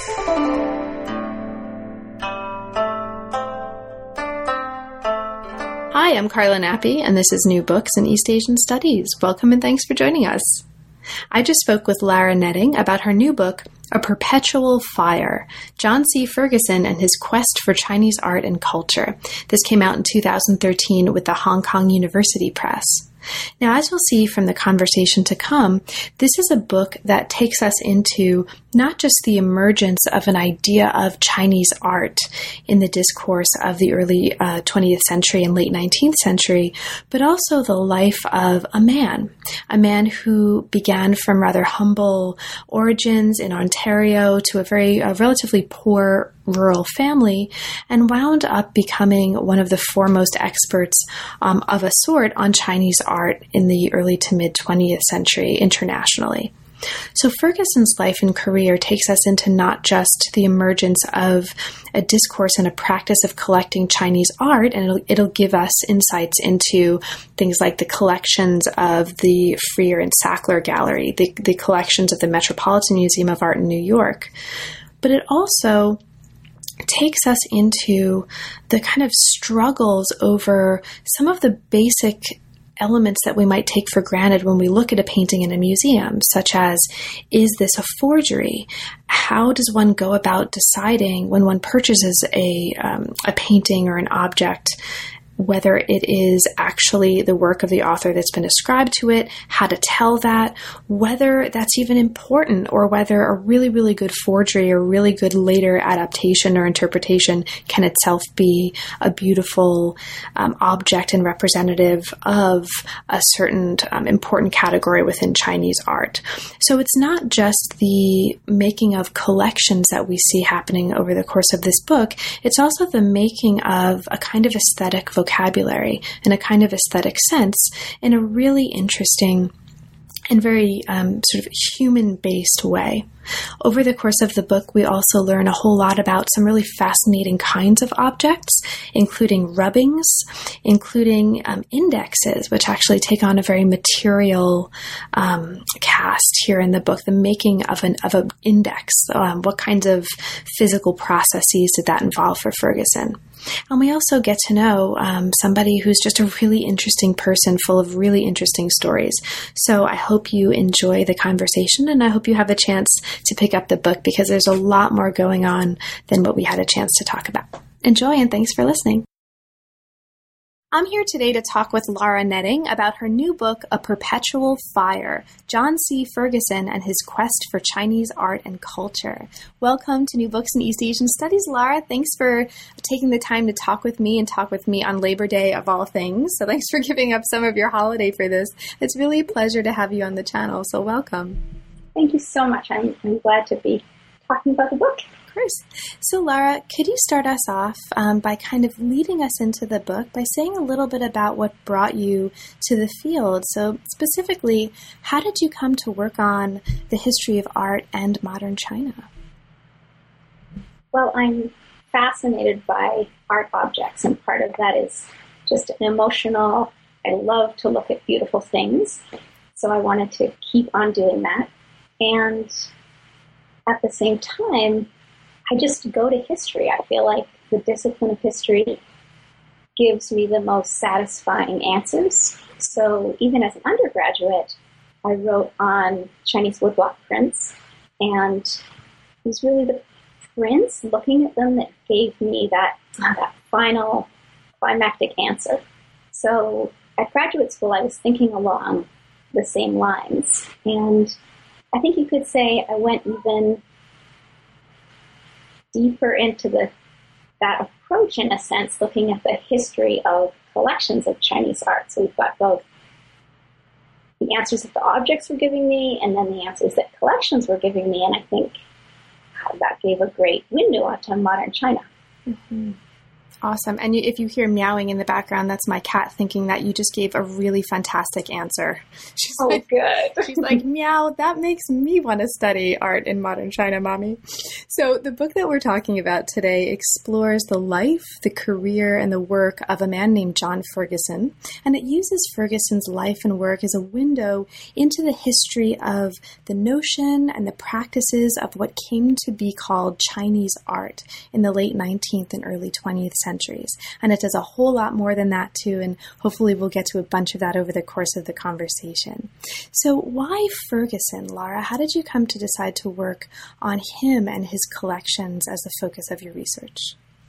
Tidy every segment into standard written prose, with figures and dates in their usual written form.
Hi, I'm Carla Nappi, and this is New Books in East Asian Studies. Welcome and thanks for joining us. I just spoke with Lara Netting about her new book, A Perpetual Fire, John C. Ferguson and His Quest for Chinese Art and Culture. This came out in 2013 with the Hong Kong University Press. Now, as you'll see from the conversation to come, this is a book that takes us into not just the emergence of an idea of Chinese art in the discourse of the early 20th century and late 19th century, but also the life of a man who began from rather humble origins in Ontario to a relatively poor rural family and wound up becoming one of the foremost experts of a sort on Chinese art in the early to mid 20th century internationally. So Ferguson's life and career takes us into not just the emergence of a discourse and a practice of collecting Chinese art, and it'll give us insights into things like the collections of the Freer and Sackler Gallery, the collections of the Metropolitan Museum of Art in New York, but it also takes us into the kind of struggles over some of the basic elements that we might take for granted when we look at a painting in a museum, such as, is this a forgery? How does one go about deciding when one purchases a painting or an object whether it is actually the work of the author that's been ascribed to it, how to tell that, whether that's even important, or whether a really, really good forgery or really good later adaptation or interpretation can itself be a beautiful object and representative of a certain important category within Chinese art. So it's not just the making of collections that we see happening over the course of this book, it's also the making of a kind of aesthetic vocabulary and a kind of aesthetic sense in a really interesting and very sort of human-based way. Over the course of the book, we also learn a whole lot about some really fascinating kinds of objects, including rubbings, including indexes, which actually take on a very material cast here in the book, the making of an index. What kinds of physical processes did that involve for Ferguson? And we also get to know somebody who's just a really interesting person full of really interesting stories. So I hope you enjoy the conversation, and I hope you have a chance to pick up the book because there's a lot more going on than what we had a chance to talk about. Enjoy, and thanks for listening. I'm here today to talk with Lara Netting about her new book, A Perpetual Fire, John C. Ferguson and His Quest for Chinese Art and Culture. Welcome to New Books in East Asian Studies, Lara. Thanks for taking the time to talk with me on Labor Day of all things. So thanks for giving up some of your holiday for this. It's really a pleasure to have you on the channel, so welcome. Thank you so much. I'm glad to be talking about the book. Of course. So, Lara, could you start us off by kind of leading us into the book by saying a little bit about what brought you to the field? So, specifically, how did you come to work on the history of art and modern China? Well, I'm fascinated by art objects, and part of that is just an emotional, I love to look at beautiful things, so I wanted to keep on doing that. And at the same time, I just go to history. I feel like the discipline of history gives me the most satisfying answers. So even as an undergraduate, I wrote on Chinese woodblock prints, and it was really the prints, looking at them, that gave me that final climactic answer. So at graduate school, I was thinking along the same lines, and I think you could say I went even deeper into that approach, in a sense, looking at the history of collections of Chinese art. So we've got both the answers that the objects were giving me and then the answers that collections were giving me, and I think that gave a great window onto modern China. Mm-hmm. Awesome. And if you hear meowing in the background, that's my cat thinking that you just gave a really fantastic answer. Good. She's like, meow, that makes me want to study art in modern China, Mommy. So the book that we're talking about today explores the life, the career, and the work of a man named John Ferguson. And it uses Ferguson's life and work as a window into the history of the notion and the practices of what came to be called Chinese art in the late 19th and early 20th centuries. And it does a whole lot more than that too, and hopefully we'll get to a bunch of that over the course of the conversation. So why Ferguson, Lara? How did you come to decide to work on him and his collections as the focus of your research?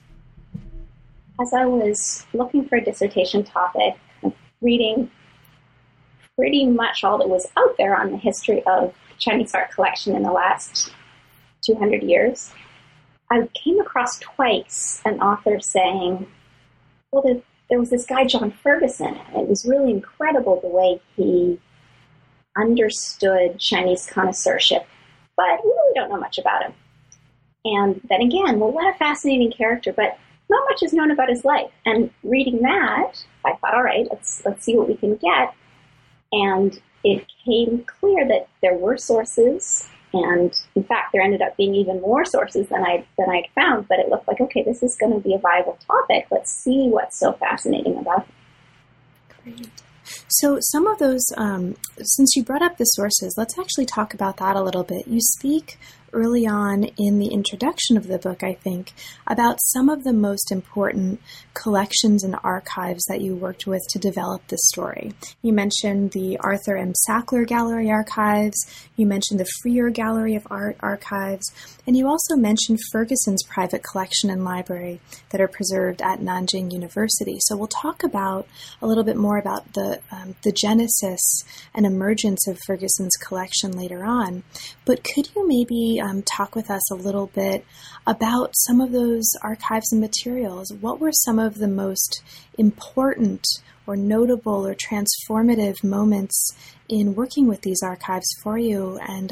As I was looking for a dissertation topic, reading pretty much all that was out there on the history of Chinese art collection in the last 200 years, I came across twice an author saying, well, there was this guy, John Ferguson, and it was really incredible the way he understood Chinese connoisseurship, but we really don't know much about him. And then again, well, what a fascinating character, but not much is known about his life. And reading that, I thought, all right, let's see what we can get. And it became clear that there were sources, and in fact, there ended up being even more sources than I'd found, but it looked like, okay, this is going to be a viable topic. Let's see what's so fascinating about it. Great. So some of those, since you brought up the sources, let's actually talk about that a little bit. You speak early on in the introduction of the book, I think, about some of the most important collections and archives that you worked with to develop this story. You mentioned the Arthur M. Sackler Gallery Archives, you mentioned the Freer Gallery of Art Archives, and you also mentioned Ferguson's private collection and library that are preserved at Nanjing University. So we'll talk about a little bit more about the genesis and emergence of Ferguson's collection later on. But could you maybe talk with us a little bit about some of those archives and materials? What were some of the most important or notable or transformative moments in working with these archives for you? And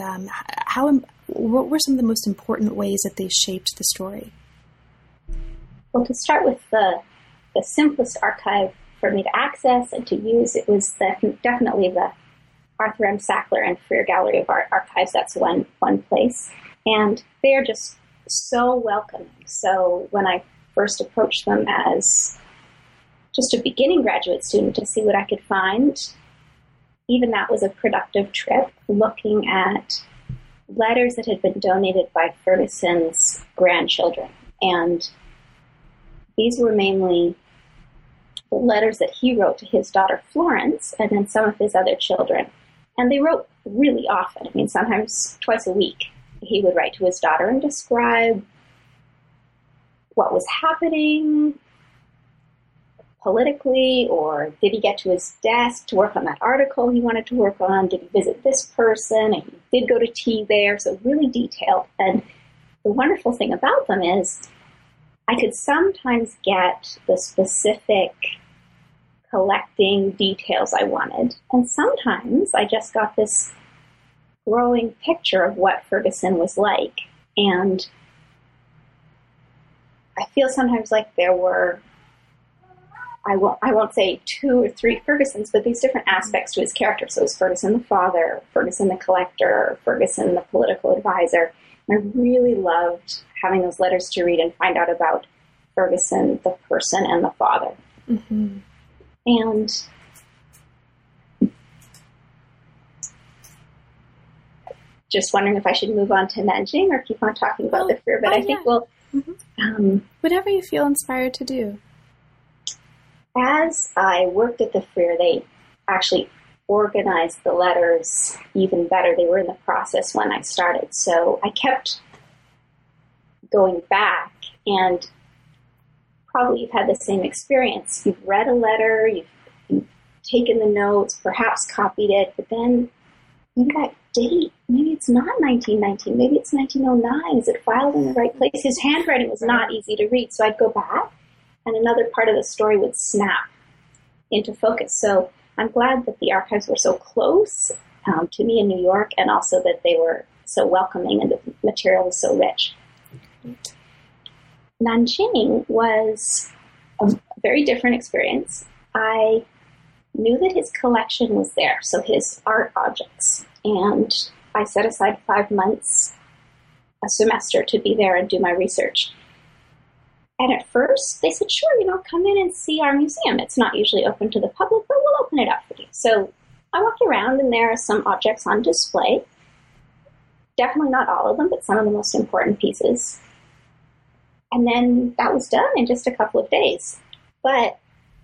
what were some of the most important ways that they shaped the story? Well, to start with the simplest archive for me to access and to use, it was definitely the Arthur M. Sackler and Freer Gallery of Art Archives. That's one place. And they're just so welcoming. So when I first approached them as just a beginning graduate student to see what I could find, even that was a productive trip, looking at letters that had been donated by Ferguson's grandchildren. And these were mainly the letters that he wrote to his daughter Florence and then some of his other children. And they wrote really often. I mean, sometimes twice a week. He would write to his daughter and describe what was happening politically, or did he get to his desk to work on that article he wanted to work on? Did he visit this person? And he did go to tea there, so really detailed. And the wonderful thing about them is I could sometimes get the specific collecting details I wanted, and sometimes I just got this growing picture of what Ferguson was like. And I feel sometimes like there were, I won't say 2 or 3 Fergusons, but these different aspects to his character. So it was Ferguson the father, Ferguson the collector, Ferguson the political advisor. And I really loved having those letters to read and find out about Ferguson, the person, and the father. Mm-hmm. And just wondering if I should move on to Nanjing or keep on talking about the Freer, but I think we'll... Mm-hmm. Whatever you feel inspired to do. As I worked at the Freer, they actually organized the letters even better. They were in the process when I started, so I kept going back, and probably you've had the same experience. You've read a letter, you've taken the notes, perhaps copied it, but then maybe that date, maybe it's not 1919, maybe it's 1909. Is it filed in the right place? His handwriting was not easy to read, so I'd go back, and another part of the story would snap into focus. So I'm glad that the archives were so close to me in New York, and also that they were so welcoming and the material was so rich. Nanjing was a very different experience. I knew that his collection was there, so his art objects, and I set aside 5 months, a semester, to be there and do my research. And at first, they said, sure, come in and see our museum. It's not usually open to the public, but we'll open it up for you. So I walked around, and there are some objects on display. Definitely not all of them, but some of the most important pieces. And then that was done in just a couple of days. But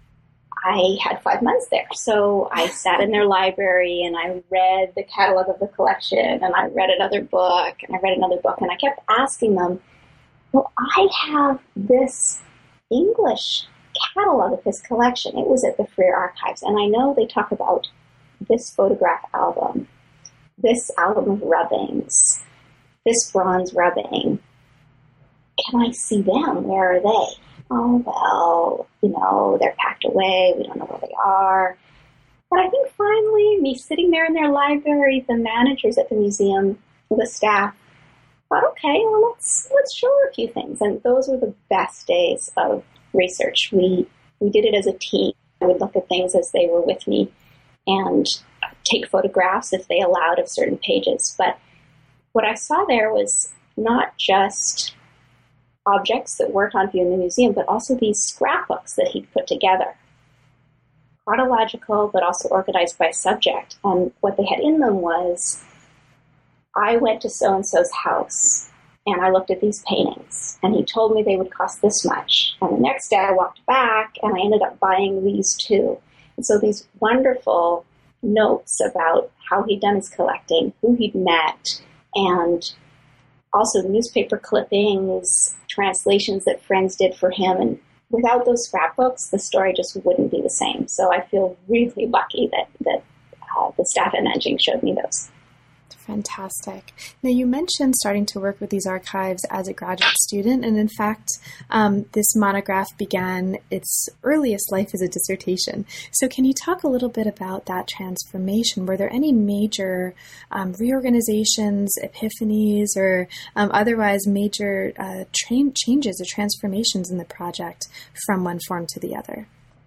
I had 5 months there. So I sat in their library, and I read the catalog of the collection, and I read another book, and I read another book, and I kept asking them, well, I have this English catalog of his collection. It was at the Freer Archives, and I know they talk about this photograph album, this album of rubbings, this bronze rubbing. Can I see them? Where are they? Oh, well, they're packed away. We don't know where they are. But I think finally, me sitting there in their library, the managers at the museum, the staff, thought, okay, well, let's show her a few things. And those were the best days of research. We did it as a team. I would look at things as they were with me and take photographs if they allowed of certain pages. But what I saw there was not just objects that weren't on view in the museum, but also these scrapbooks that he'd put together. Chronological, but also organized by subject. And what they had in them was, I went to so-and-so's house, and I looked at these paintings, and he told me they would cost this much. And the next day I walked back, and I ended up buying these too. And so these wonderful notes about how he'd done his collecting, who he'd met, and also newspaper clippings, translations that friends did for him. And without those scrapbooks, the story just wouldn't be the same. So I feel really lucky that the staff at Nanjing showed me those. Fantastic. Now, you mentioned starting to work with these archives as a graduate student, and in fact, this monograph began its earliest life as a dissertation. So can you talk a little bit about that transformation? Were there any major reorganizations, epiphanies, or otherwise major changes or transformations in the project from one form to the other?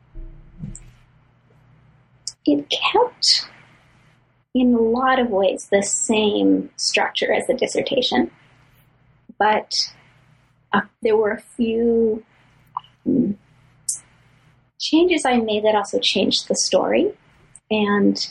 It kept, in a lot of ways, the same structure as the dissertation, but there were a few changes I made that also changed the story. And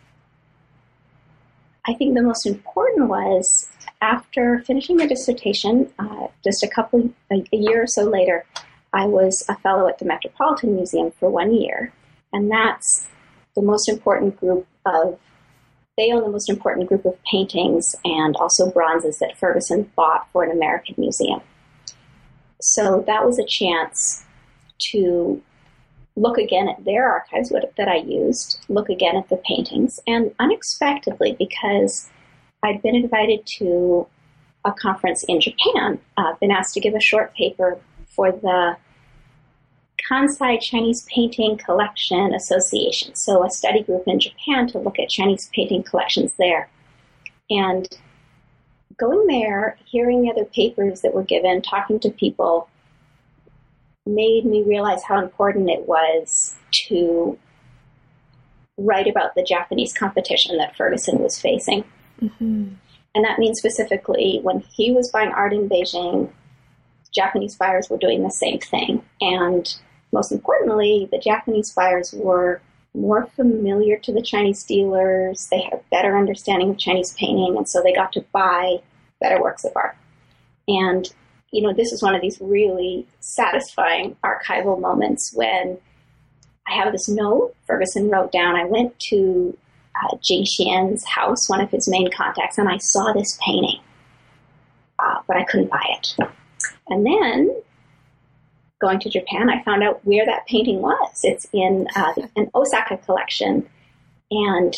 I think the most important was, after finishing the dissertation, just a year or so later, I was a fellow at the Metropolitan Museum for 1 year. And that's the most important group of They own the most important group of paintings and also bronzes that Ferguson bought for an American museum. So that was a chance to look again at their archives that I used, look again at the paintings, and unexpectedly, because I'd been invited to a conference in Japan, been asked to give a short paper for the Kansai Chinese Painting Collection Association, so a study group in Japan to look at Chinese painting collections there. And going there, hearing the other papers that were given, talking to people, made me realize how important it was to write about the Japanese competition that Ferguson was facing. Mm-hmm. And that means specifically when he was buying art in Beijing, Japanese buyers were doing the same thing. And most importantly, the Japanese buyers were more familiar to the Chinese dealers. They had a better understanding of Chinese painting, and so they got to buy better works of art. And, you know, this is one of these really satisfying archival moments when I have this note Ferguson wrote down. I went to Jing Xian's house, one of his main contacts, and I saw this painting, but I couldn't buy it. And then, going to Japan, I found out where that painting was. It's in an Osaka collection. And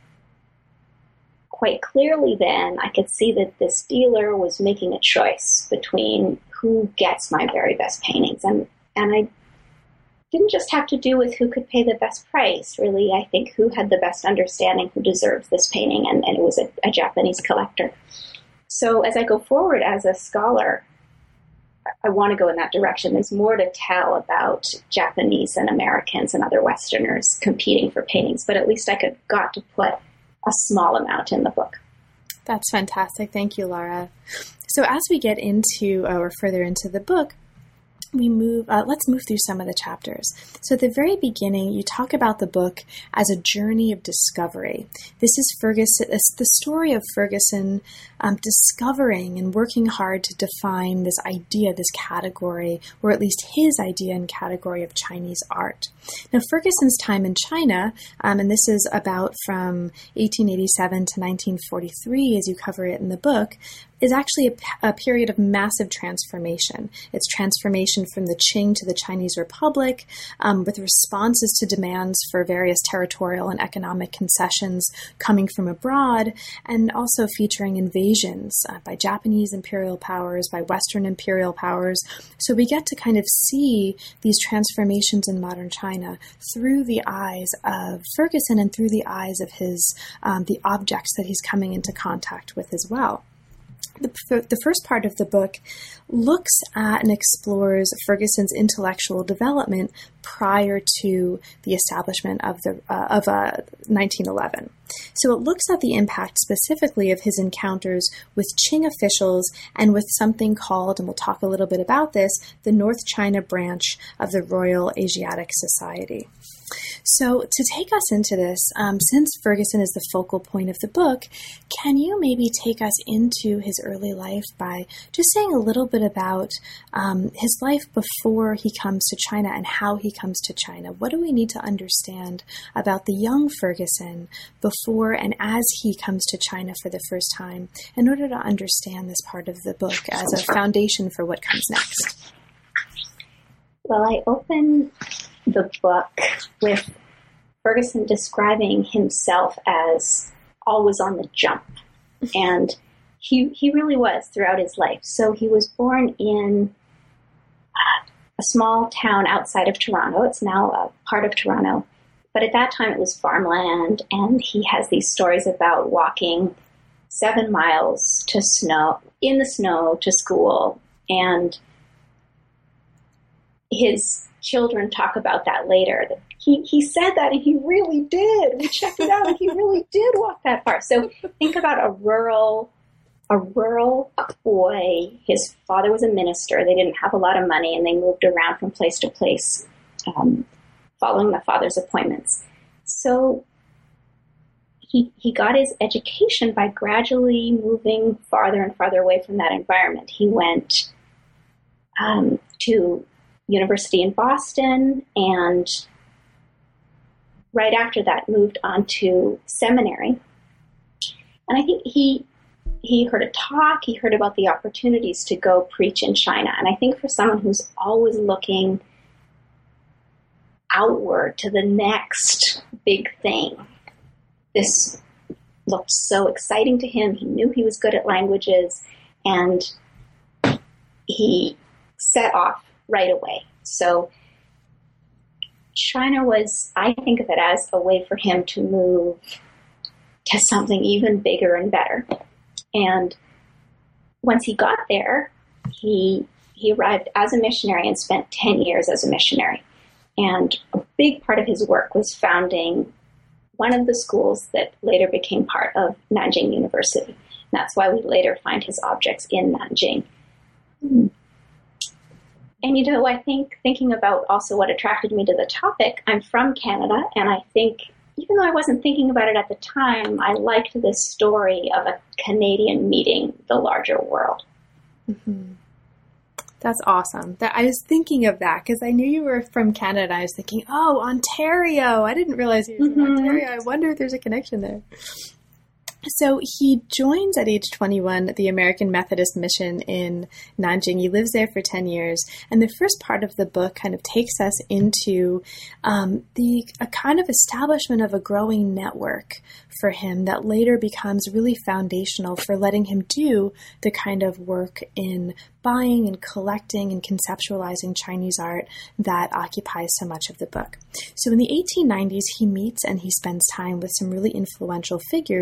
quite clearly then, I could see that this dealer was making a choice between who gets my very best paintings. And I didn't just have to do with who could pay the best price. Really, I think who had the best understanding, who deserves this painting. And it was a Japanese collector. So as I go forward as a scholar, I want to go in that direction. There's more to tell about Japanese and Americans and other Westerners competing for paintings, but at least I got to put a small amount in the book. That's fantastic. Thank you, Lara. So as we get into or further into the book, let's move through some of the chapters. So at the very beginning, you talk about the book as a journey of discovery. This is the story of Ferguson discovering and working hard to define this idea, this category, or at least his idea and category of Chinese art. Now, Ferguson's time in China, and this is about from 1887 to 1943, as you cover it in the book, is actually a period of massive transformation. It's transformation from the Qing to the Chinese Republic, with responses to demands for various territorial and economic concessions coming from abroad, and also featuring invasions by Japanese imperial powers, by Western imperial powers. So we get to kind of see these transformations in modern China through the eyes of Ferguson and through the eyes of his the objects that he's coming into contact with as well. The first part of the book looks at and explores Ferguson's intellectual development prior to the establishment of 1911. So it looks at the impact specifically of his encounters with Qing officials and with something called, and we'll talk a little bit about this, the North China branch of the Royal Asiatic Society. So to take us into this, since Ferguson is the focal point of the book, can you maybe take us into his early life by just saying a little bit about his life before he comes to China and how he comes to China? What do we need to understand about the young Ferguson before and as he comes to China for the first time in order to understand this part of the book as a foundation for what comes next? Well, I open the book with Ferguson describing himself as always on the jump. And he really was throughout his life. So he was born in a small town outside of Toronto. It's now a part of Toronto. But at that time it was farmland, and he has these stories about walking 7 miles in the snow to school. And his children talk about that later. He said that, and he really did. We checked it out, and he really did walk that far. So think about a rural boy. His father was a minister. They didn't have a lot of money, and they moved around from place to place, following the father's appointments. So he got his education by gradually moving farther and farther away from that environment. He went to University in Boston, and right after that moved on to seminary. And I think he heard a talk, he heard about the opportunities to go preach in China. And I think for someone who's always looking outward to the next big thing, this looked so exciting to him. He knew he was good at languages, and he set off right away. So China was, I think of it as a way for him to move to something even bigger and better. And once he got there, he arrived as a missionary and spent 10 years as a missionary. And a big part of his work was founding one of the schools that later became part of Nanjing University. And that's why we later find his objects in Nanjing. And, you know, I think thinking about also what attracted me to the topic, I'm from Canada, and I think, even though I wasn't thinking about it at the time, I liked this story of a Canadian meeting the larger world. Mm-hmm. That's awesome. I was thinking of that because I knew you were from Canada. I was thinking, oh, Ontario. I didn't realize you were from Ontario. I wonder if there's a connection there. So he joins at age 21 the American Methodist Mission in Nanjing. He lives there for 10 years. And the first part of the book kind of takes us into a kind of establishment of a growing network for him that later becomes really foundational for letting him do the kind of work in buying and collecting and conceptualizing Chinese art that occupies so much of the book. So in the 1890s, he meets and he spends time with some really influential figures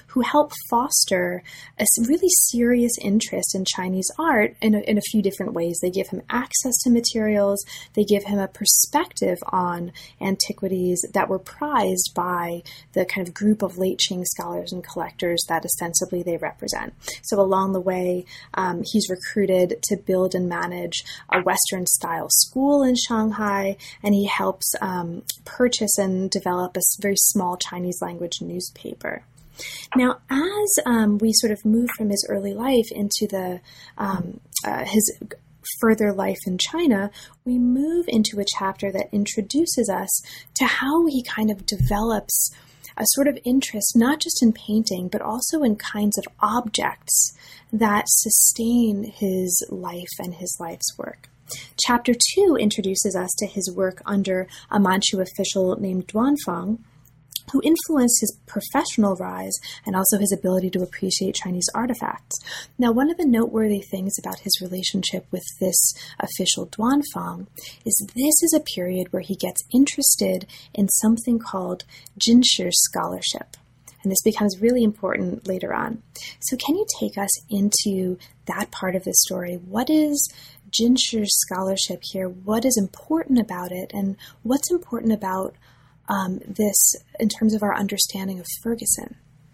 who help foster a really serious interest in Chinese art in a few different ways. They give him access to materials, they give him a perspective on antiquities that were prized by the kind of group of late Qing scholars and collectors that ostensibly they represent. So along the way, he's recruited to build and manage a Western-style school in Shanghai, and he helps purchase and develop a very small Chinese language newspaper. Now, as we sort of move from his early life into his further life in China, we move into a chapter that introduces us to how he kind of develops a sort of interest, not just in painting, but also in kinds of objects that sustain his life and his life's work. Chapter 2 introduces us to his work under a Manchu official named Duanfang, who influenced his professional rise and also his ability to appreciate Chinese artifacts. Now, one of the noteworthy things about his relationship with this official Duanfang is this is a period where he gets interested in something called Jinshi scholarship. And this becomes really important later on. So can you take us into that part of the story? What is Jinshi scholarship here? What is important about it? And what's important about this in terms of our understanding of Ferguson?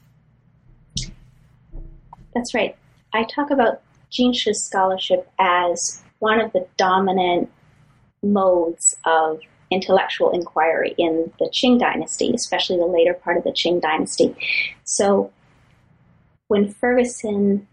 That's right. I talk about Jinshi scholarship as one of the dominant modes of intellectual inquiry in the Qing dynasty, especially the later part of the Qing dynasty. So when Ferguson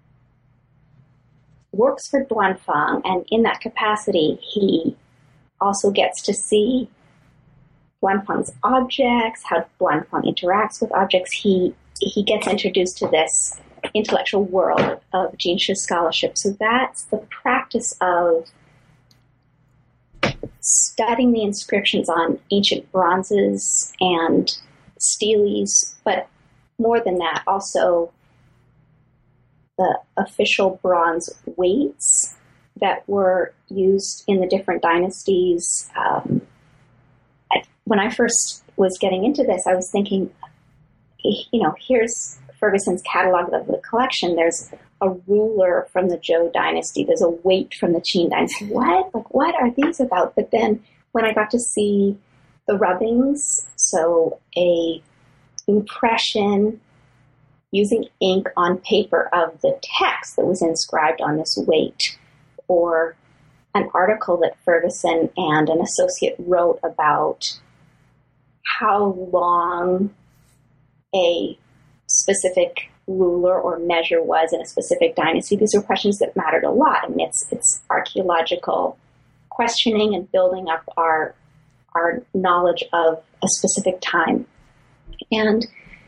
works for Duanfang, and in that capacity, he also gets to see Duanfang's objects, how Duanfang interacts with objects. He gets introduced to this intellectual world of Jinshi scholarship. So that's the practice of studying the inscriptions on ancient bronzes and steles, but more than that, also the official bronze weights that were used in the different dynasties. When I first was getting into this, I was thinking, here's Ferguson's catalog of the collection. There's a ruler from the Zhou dynasty. There's a weight from the Qin dynasty. What are these about? But then when I got to see the rubbings, so a impression using ink on paper of the text that was inscribed on this weight, or an article that Ferguson and an associate wrote about how long a specific ruler or measure was in a specific dynasty. These are questions that mattered a lot. I mean, it's archaeological questioning and building up our knowledge of a specific time. And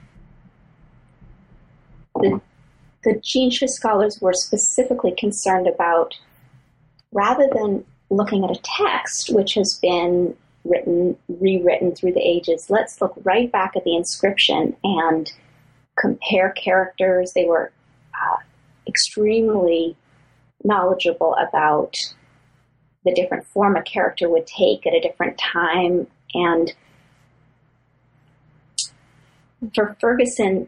the Jinshi scholars were specifically concerned about, rather than looking at a text which has been rewritten through the ages, let's look right back at the inscription and compare characters. They were extremely knowledgeable about the different form a character would take at a different time. And for Ferguson,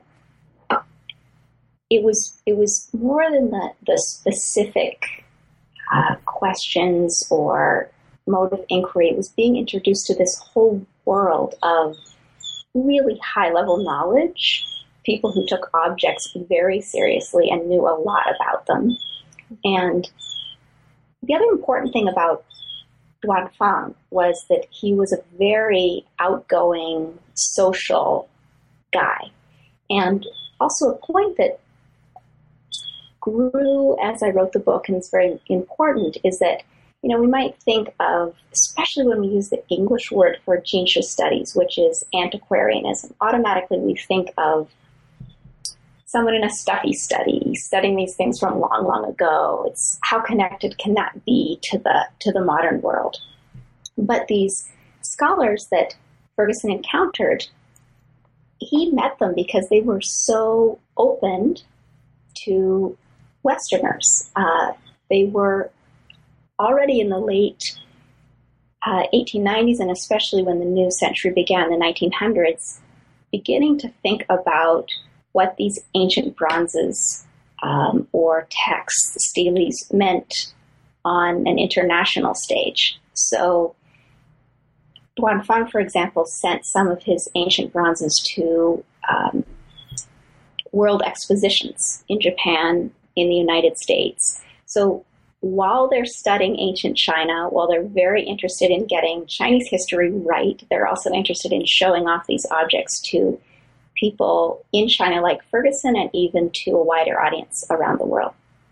it was more than the specific questions or mode of inquiry. It was being introduced to this whole world of really high-level knowledge, people who took objects very seriously and knew a lot about them. And the other important thing about Duanfang was that he was a very outgoing, social guy. And also a point that grew as I wrote the book, and it's very important, is that we might think of, especially when we use the English word for Jinshi studies, which is antiquarianism, automatically we think of someone in a stuffy study, studying these things from long, long ago. It's how connected can that be to the modern world? But these scholars that Ferguson encountered, he met them because they were so open to Westerners. They were already in the late 1890s, and especially when the new century began, the 1900s, beginning to think about what these ancient bronzes or texts, steles, meant on an international stage. So Duanfang, for example, sent some of his ancient bronzes to world expositions in Japan, in the United States. So while they're studying ancient China, while they're very interested in getting Chinese history right, they're also interested in showing off these objects to people in China like Ferguson and even to a wider audience around the world.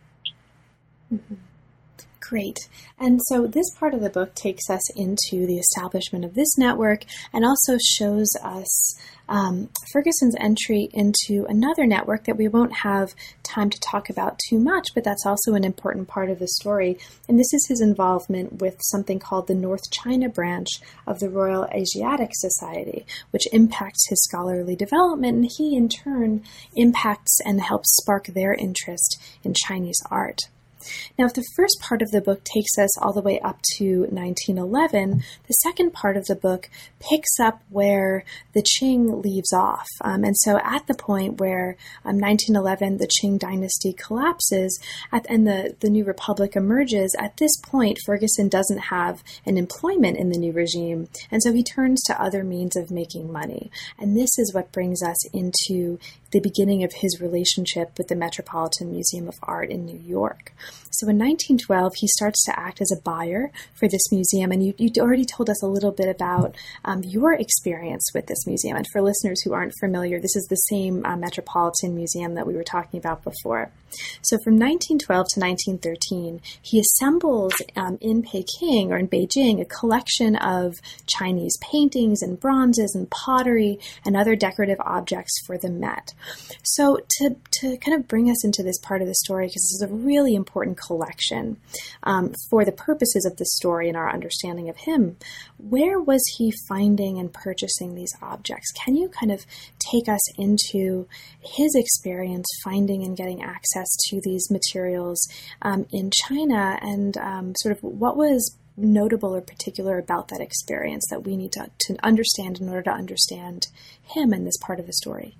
Mm-hmm. Great. And so this part of the book takes us into the establishment of this network and also shows us Ferguson's entry into another network that we won't have time to talk about too much, but that's also an important part of the story. And this is his involvement with something called the North China branch of the Royal Asiatic Society, which impacts his scholarly development, and he in turn impacts and helps spark their interest in Chinese art. Now, if the first part of the book takes us all the way up to 1911, the second part of the book picks up where the Qing leaves off. And so at the point where 1911, the Qing dynasty collapses and the new republic emerges, at this point, Ferguson doesn't have an employment in the new regime. And so he turns to other means of making money. And this is what brings us into the beginning of his relationship with the Metropolitan Museum of Art in New York. So in 1912, he starts to act as a buyer for this museum, and you already told us a little bit about your experience with this museum. And for listeners who aren't familiar, this is the same Metropolitan Museum that we were talking about before. So from 1912 to 1913, he assembles in Peking or in Beijing a collection of Chinese paintings and bronzes and pottery and other decorative objects for the Met. So to kind of bring us into this part of the story, because this is a really important collection for the purposes of the story and our understanding of him, where was he finding and purchasing these objects? Can you kind of take us into his experience finding and getting access to these materials in China, and sort of what was notable or particular about that experience that we need to understand in order to understand him and this part of the story?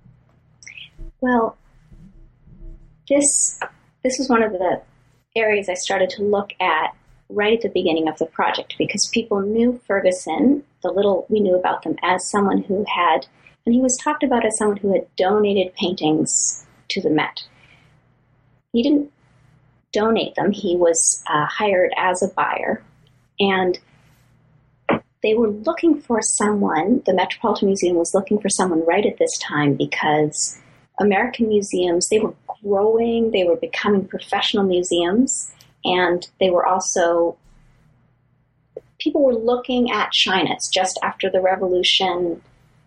Well, this is one of the areas I started to look at right at the beginning of the project, because people knew Ferguson, the little we knew about them, as someone who had, and he was talked about as someone who had donated paintings to the Met. He didn't donate them. He was hired as a buyer, and they were looking for someone, the Metropolitan Museum was looking for someone right at this time, because American museums, they were growing, they were becoming professional museums, and they were also, people were looking at China. It's just after the revolution.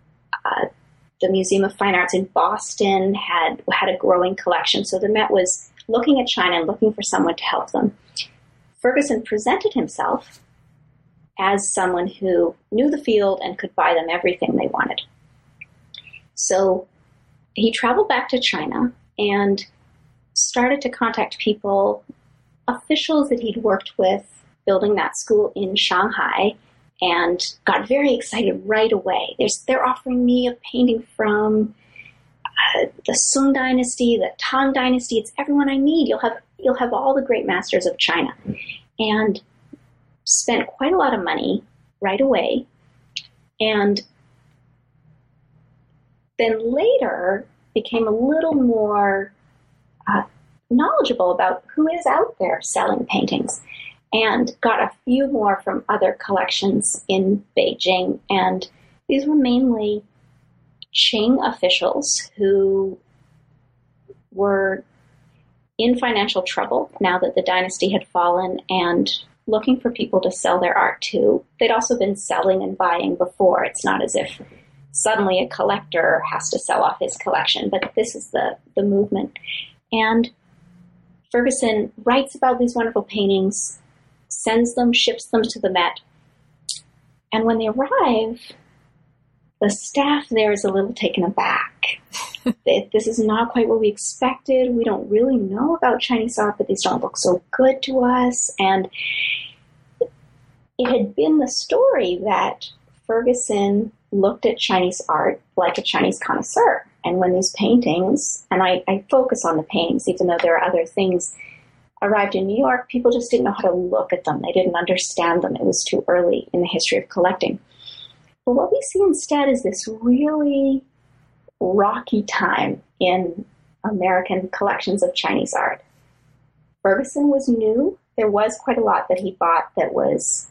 The Museum of Fine Arts in Boston had a growing collection, so the Met was looking at China and looking for someone to help them. Ferguson presented himself as someone who knew the field and could buy them everything they wanted. So he traveled back to China and started to contact people, officials that he'd worked with building that school in Shanghai, and got very excited right away. They're offering me a painting from the Sung Dynasty, the Tang Dynasty. It's everyone I need. You'll have all the great masters of China. And spent quite a lot of money right away. And then later became a little more knowledgeable about who is out there selling paintings, and got a few more from other collections in Beijing. And these were mainly Qing officials who were in financial trouble now that the dynasty had fallen and looking for people to sell their art to. They'd also been selling and buying before. It's not as if suddenly a collector has to sell off his collection, but this is the movement. And Ferguson writes about these wonderful paintings, sends them, ships them to the Met. And when they arrive, the staff there is a little taken aback. This is not quite what we expected. We don't really know about Chinese art, but these don't look so good to us. And it had been the story that Ferguson looked at Chinese art like a Chinese connoisseur. And when these paintings, and I focus on the paintings, even though there are other things, arrived in New York, people just didn't know how to look at them. They didn't understand them. It was too early in the history of collecting. But what we see instead is this really rocky time in American collections of Chinese art. Ferguson was new. There was quite a lot that he bought that was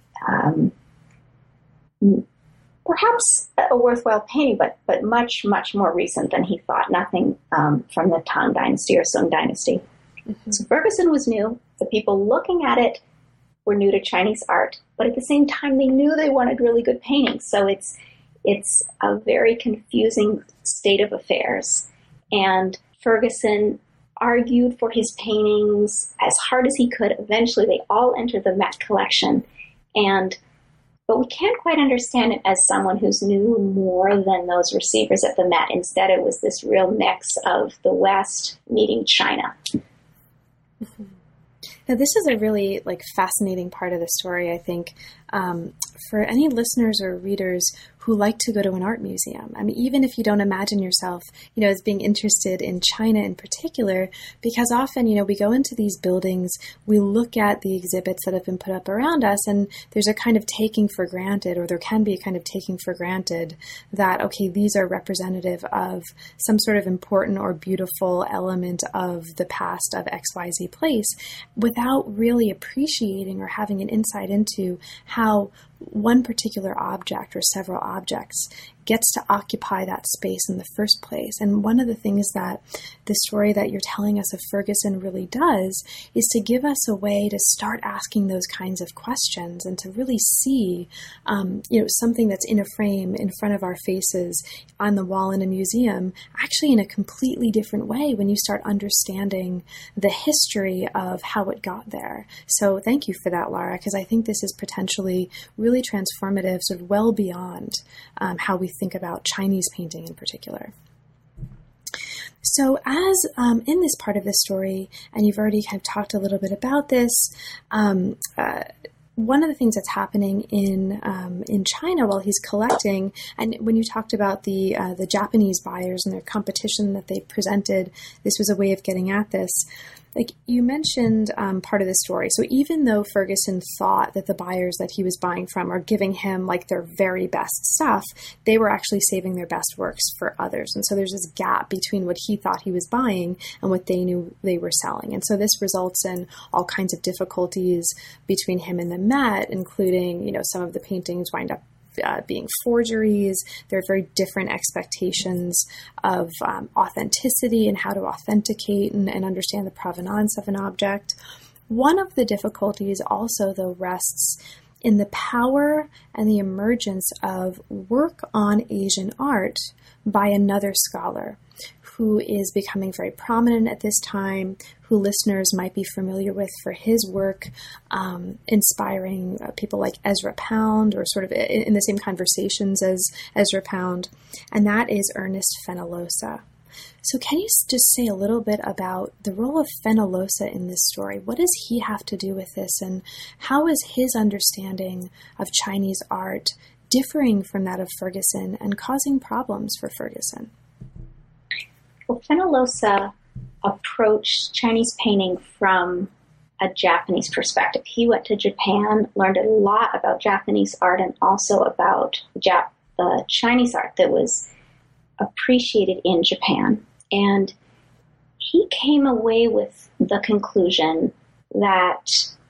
perhaps a worthwhile painting, but much, much more recent than he thought. Nothing from the Tang Dynasty or Sung Dynasty. Mm-hmm. So Ferguson was new. The people looking at it were new to Chinese art, but at the same time, they knew they wanted really good paintings. So it's a very confusing state of affairs. And Ferguson argued for his paintings as hard as he could. Eventually, they all entered the Met collection. But we can't quite understand it as someone who's knew more than those receivers at the Met. Instead, it was this real mix of the West meeting China. Mm-hmm. Now, this is a really fascinating part of the story, I think, for any listeners or readers who like to go to an art museum. I mean, even if you don't imagine yourself, as being interested in China in particular, because often, we go into these buildings, we look at the exhibits that have been put up around us, and there's a kind of taking for granted, or there can be a kind of taking for granted that, okay, these are representative of some sort of important or beautiful element of the past of XYZ place, without really appreciating or having an insight into how one particular object or several objects gets to occupy that space in the first place. And one of the things that the story that you're telling us of Ferguson really does is to give us a way to start asking those kinds of questions and to really see, something that's in a frame in front of our faces on the wall in a museum, actually in a completely different way when you start understanding the history of how it got there. So thank you for that, Lara, because I think this is potentially really transformative, sort of well beyond how we think about Chinese painting in particular. So as in this part of the story, and you've already kind of talked a little bit about this, one of the things that's happening in China while he's collecting, and when you talked about the Japanese buyers and their competition that they presented, this was a way of getting at this. Like you mentioned part of the story. So even though Ferguson thought that the buyers that he was buying from are giving him their very best stuff, they were actually saving their best works for others. And so there's this gap between what he thought he was buying and what they knew they were selling. And so this results in all kinds of difficulties between him and the Met, including, some of the paintings wind up being forgeries. There are very different expectations of authenticity and how to authenticate and understand the provenance of an object. One of the difficulties also, though, rests in the power and the emergence of work on Asian art by another scholar who is becoming very prominent at this time, who listeners might be familiar with for his work, inspiring people like Ezra Pound, or sort of in the same conversations as Ezra Pound, and that is Ernest Fenollosa. So can you just say a little bit about the role of Fenollosa in this story? What does he have to do with this, and how is his understanding of Chinese art differing from that of Ferguson and causing problems for Ferguson? Well, Fenollosa approached Chinese painting from a Japanese perspective. He went to Japan, learned a lot about Japanese art and also about the Chinese art that was appreciated in Japan. And he came away with the conclusion that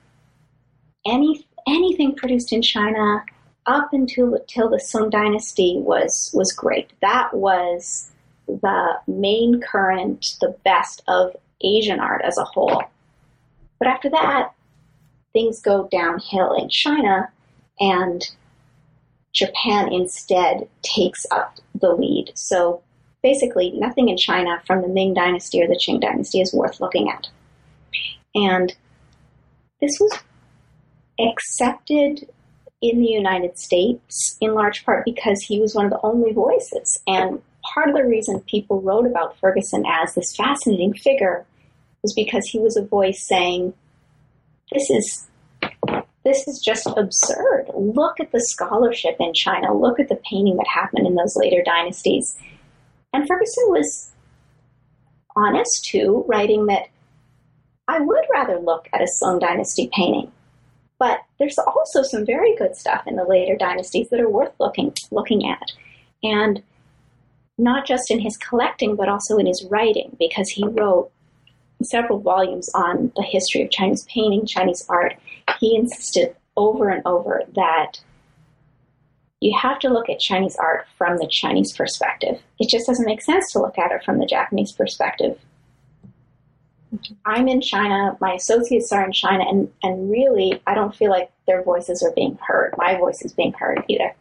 anything produced in China up until the Song Dynasty was great. That was the main current, the best of Asian art as a whole. But after that, things go downhill in China, and Japan instead takes up the lead. So basically, nothing in China from the Ming Dynasty or the Qing Dynasty is worth looking at. And this was accepted in the United States in large part because he was one of the only voices. And part of the reason people wrote about Ferguson as this fascinating figure was because he was a voice saying, this is just absurd. Look at the scholarship in China. Look at the painting that happened in those later dynasties. And Ferguson was honest too, writing that I would rather look at a Song Dynasty painting, but there's also some very good stuff in the later dynasties that are worth looking at. And not just in his collecting, but also in his writing, because he wrote several volumes on the history of Chinese painting, Chinese art. He insisted over and over that you have to look at Chinese art from the Chinese perspective. It just doesn't make sense to look at it from the Japanese perspective. I'm in China, my associates are in China, and really, I don't feel like their voices are being heard. My voice is being heard either.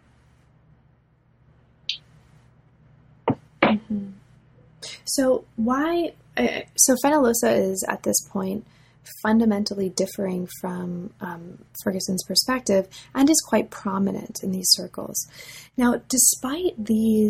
Mm-hmm. So Fenollosa is at this point fundamentally differing from Ferguson's perspective and is quite prominent in these circles. Now, despite the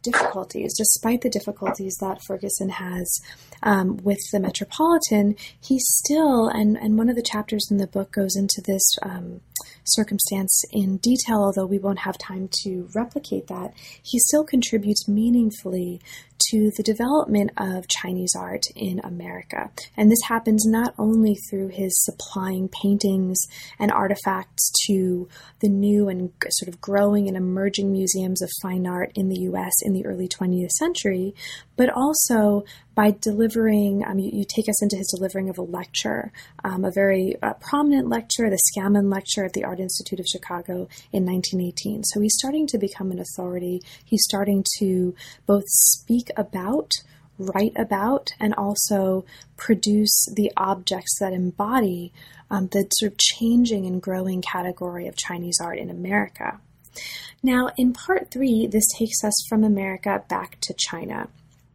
difficulties that Ferguson has with the Metropolitan, he still, and one of the chapters in the book goes into this circumstance in detail, although we won't have time to replicate that, he still contributes meaningfully to the development of Chinese art in America. And this happens not only through his supplying paintings and artifacts to the new and sort of growing and emerging museums of fine art in the U.S. in the early 20th century, but also by delivering, you take us into his delivering of a lecture, a very prominent lecture, the Scammon Lecture at the Art Institute of Chicago in 1918. So he's starting to become an authority. He's starting to both speak about, write about, and also produce the objects that embody the sort of changing and growing category of Chinese art in America. Now, in part 3, this takes us from America back to China.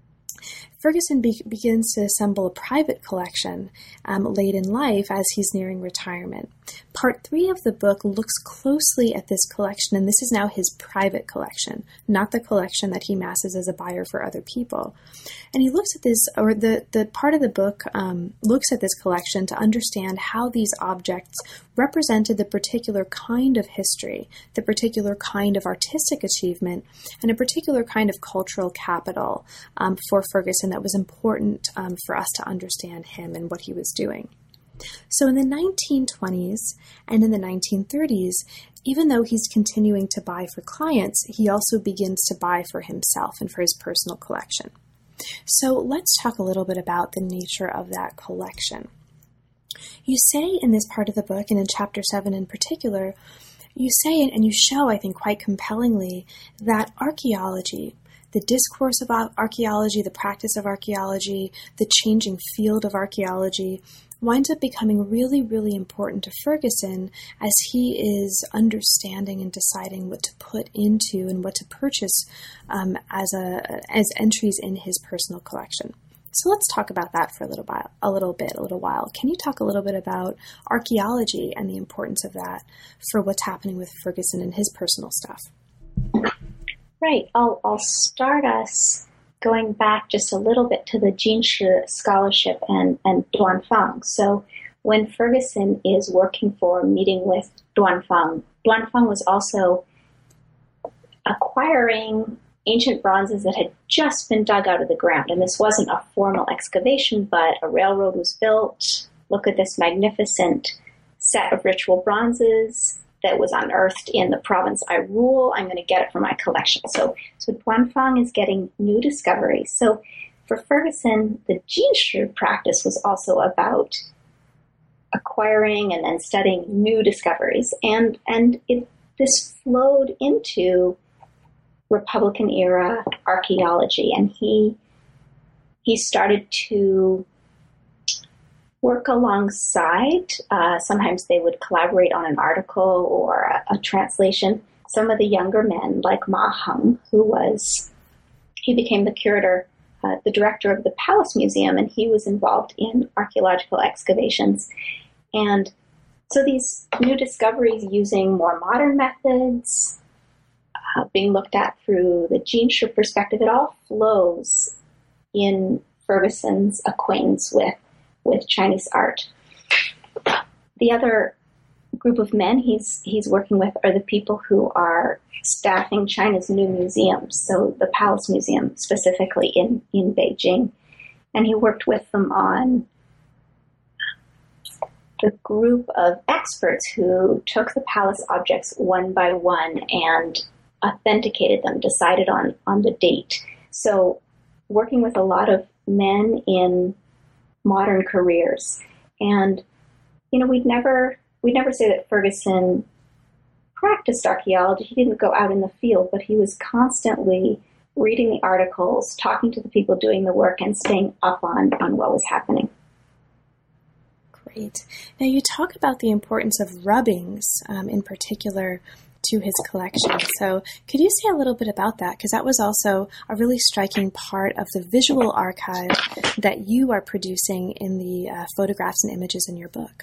Ferguson begins to assemble a private collection late in life as he's nearing retirement. Part 3 of the book looks closely at this collection, and this is now his private collection, not the collection that he masses as a buyer for other people. And he looks at this, or the part of the book looks at this collection to understand how these objects represented the particular kind of history, the particular kind of artistic achievement, and a particular kind of cultural capital for Ferguson that was important for us to understand him and what he was doing. So in the 1920s and in the 1930s, even though he's continuing to buy for clients, he also begins to buy for himself and for his personal collection. So let's talk a little bit about the nature of that collection. You say in this part of the book, and in chapter 7 in particular, you say and you show, I think, quite compellingly that archaeology, the discourse of archaeology, the practice of archaeology, the changing field of archaeology, winds up becoming really, really important to Ferguson as he is understanding and deciding what to put into and what to purchase as entries in his personal collection. So let's talk about that for a little while. Can you talk a little bit about archaeology and the importance of that for what's happening with Ferguson and his personal stuff? Right. I'll start us going back just a little bit to the Jinshi scholarship and Duanfang. So when Ferguson is working for meeting with Duanfang was also acquiring ancient bronzes that had just been dug out of the ground. And this wasn't a formal excavation, but a railroad was built. Look at this magnificent set of ritual bronzes that was unearthed in the province I rule. I'm going to get it for my collection. So Duanfang is getting new discoveries. So for Ferguson, the Jinshi practice was also about acquiring and then studying new discoveries. And this flowed into Republican era archaeology. And he started to work alongside. Sometimes they would collaborate on an article or a translation. Some of the younger men, like Ma Heng, he became the curator, the director of the Palace Museum, and he was involved in archaeological excavations. And so these new discoveries using more modern methods, being looked at through the Jinshi perspective, it all flows in Ferguson's acquaintance with Chinese art. The other group of men he's working with are the people who are staffing China's new museums, so the Palace Museum specifically in Beijing. And he worked with them on the group of experts who took the palace objects one by one and authenticated them, decided on the date. So working with a lot of men in modern careers. And, we'd never say that Ferguson practiced archaeology. He didn't go out in the field, but he was constantly reading the articles, talking to the people doing the work, and staying up on what was happening. Great. Now, you talk about the importance of rubbings in particular to his collection. So could you say a little bit about that? Because that was also a really striking part of the visual archive that you are producing in the photographs and images in your book.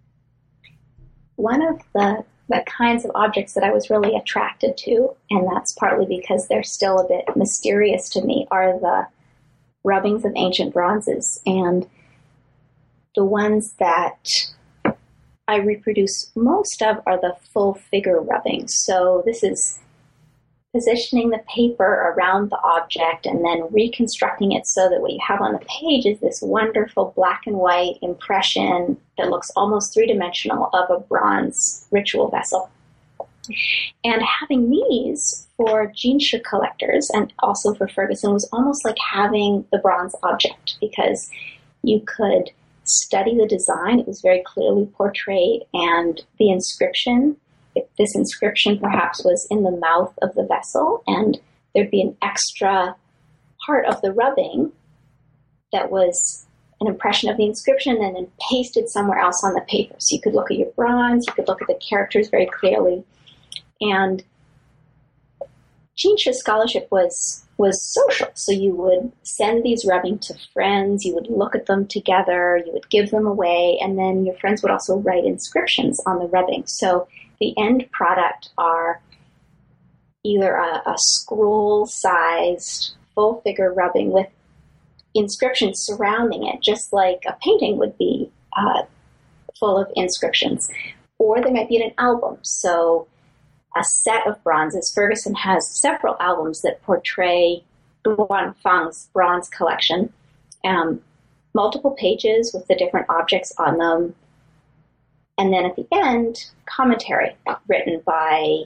One of the kinds of objects that I was really attracted to, and that's partly because they're still a bit mysterious to me, are the rubbings of ancient bronzes. And the ones that I reproduce most of are the full figure rubbings. So this is positioning the paper around the object and then reconstructing it so that what you have on the page is this wonderful black and white impression that looks almost three-dimensional of a bronze ritual vessel. And having these for Jinsha collectors and also for Ferguson was almost like having the bronze object, because you could study the design. It was very clearly portrayed, and the inscription, if this inscription perhaps was in the mouth of the vessel, and there'd be an extra part of the rubbing that was an impression of the inscription and then pasted somewhere else on the paper. So you could look at your bronze, you could look at the characters very clearly. And Jinsha scholarship was social. So you would send these rubbing to friends, you would look at them together, you would give them away, and then your friends would also write inscriptions on the rubbing. So the end product are either a scroll-sized full-figure rubbing with inscriptions surrounding it, just like a painting would be full of inscriptions. Or they might be in an album. So a set of bronzes. Ferguson has several albums that portray Duan Fang's bronze collection. Multiple pages with the different objects on them. And then at the end, commentary written by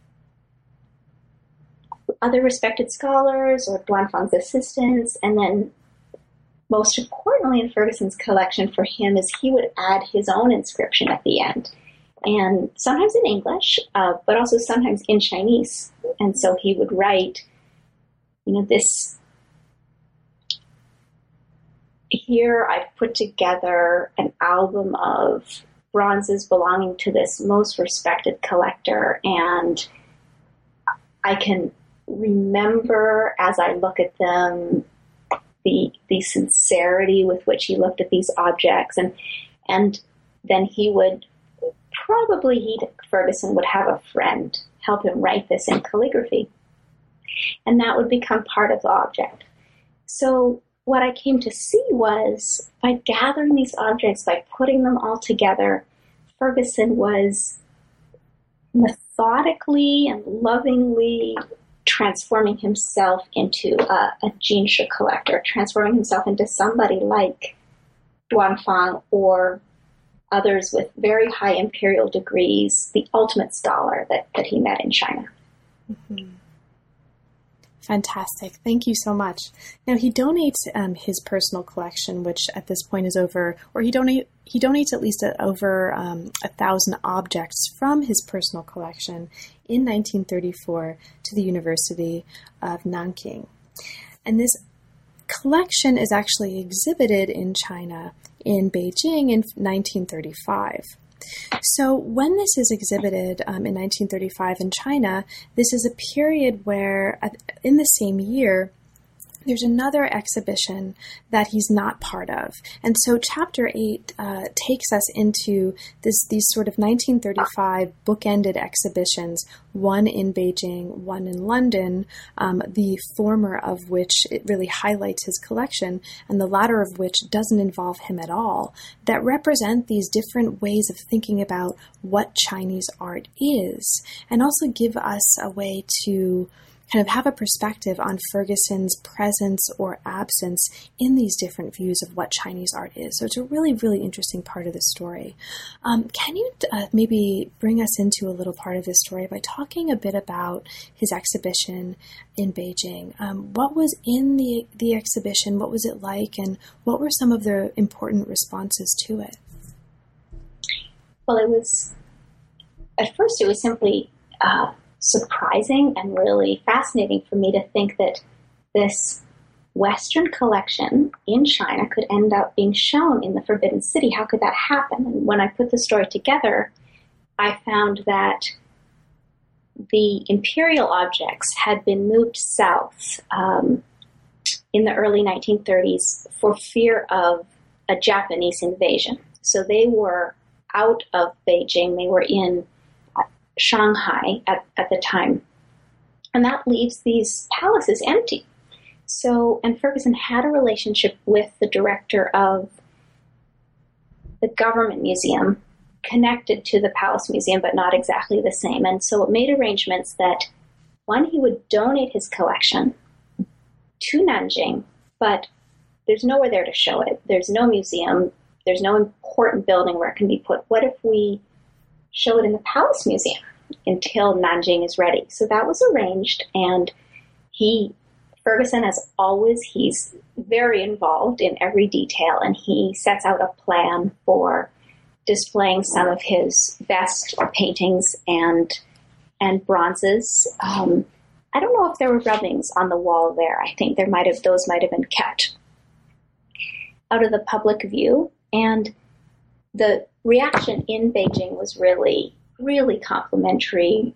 other respected scholars or Duan Fang's assistants. And then most importantly in Ferguson's collection for him is he would add his own inscription at the end. And sometimes in English, but also sometimes in Chinese. And so he would write, this, here I've put together an album of bronzes belonging to this most respected collector, and I can remember as I look at them the sincerity with which he looked at these objects, and then Ferguson would have a friend help him write this in calligraphy, and that would become part of the object. So what I came to see was, by gathering these objects, by putting them all together, Ferguson was methodically and lovingly transforming himself into a Jinsha collector, transforming himself into somebody like Duan Fang or others with very high imperial degrees, the ultimate scholar that he met in China. Mm-hmm. Fantastic. Thank you so much. Now, he donates his personal collection, which at this point is over, or he donates at least over 1,000 objects from his personal collection in 1934 to the University of Nanking. And this collection is actually exhibited in China in Beijing in 1935. So when this is exhibited in 1935 in China, this is a period where, in the same year, there's another exhibition that he's not part of. And so Chapter 8 takes us into these sort of 1935 bookended exhibitions, one in Beijing, one in London, the former of which it really highlights his collection, and the latter of which doesn't involve him at all, that represent these different ways of thinking about what Chinese art is, and also give us a way to kind of have a perspective on Ferguson's presence or absence in these different views of what Chinese art is. So it's a really, really interesting part of the story. Can you maybe bring us into a little part of this story by talking a bit about his exhibition in Beijing? What was in the exhibition? What was it like? And what were some of the important responses to it? Well, at first it was simply surprising and really fascinating for me to think that this Western collection in China could end up being shown in the Forbidden City. How could that happen? And when I put the story together, I found that the imperial objects had been moved south in the early 1930s for fear of a Japanese invasion. So they were out of Beijing. They were in Shanghai at the time. And that leaves these palaces empty. So, and Ferguson had a relationship with the director of the government museum connected to the Palace Museum, but not exactly the same. And so it made arrangements that, one, he would donate his collection to Nanjing, but there's nowhere there to show it. There's no museum. There's no important building where it can be put. What if we show it in the Palace Museum until Nanjing is ready? So that was arranged, and Ferguson, as always, he's very involved in every detail, and he sets out a plan for displaying some of his best paintings and bronzes. I don't know if there were rubbings on the wall there. I think those might have been kept out of the public view, and the reaction in Beijing was really, really complimentary.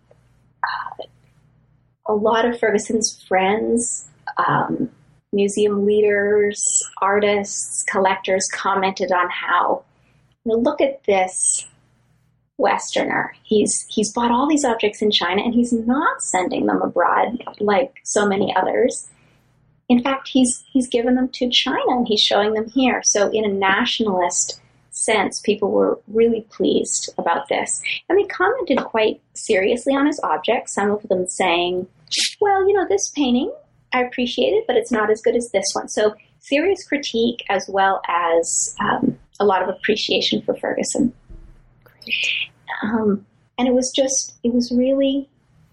A lot of Ferguson's friends, museum leaders, artists, collectors commented on how, look at this Westerner. He's bought all these objects in China, and he's not sending them abroad like so many others. In fact, he's given them to China, and he's showing them here. So in a nationalist sense, people were really pleased about this. And they commented quite seriously on his objects, some of them saying, well, this painting, I appreciate it, but it's not as good as this one. So serious critique as well as a lot of appreciation for Ferguson. Great. And it was really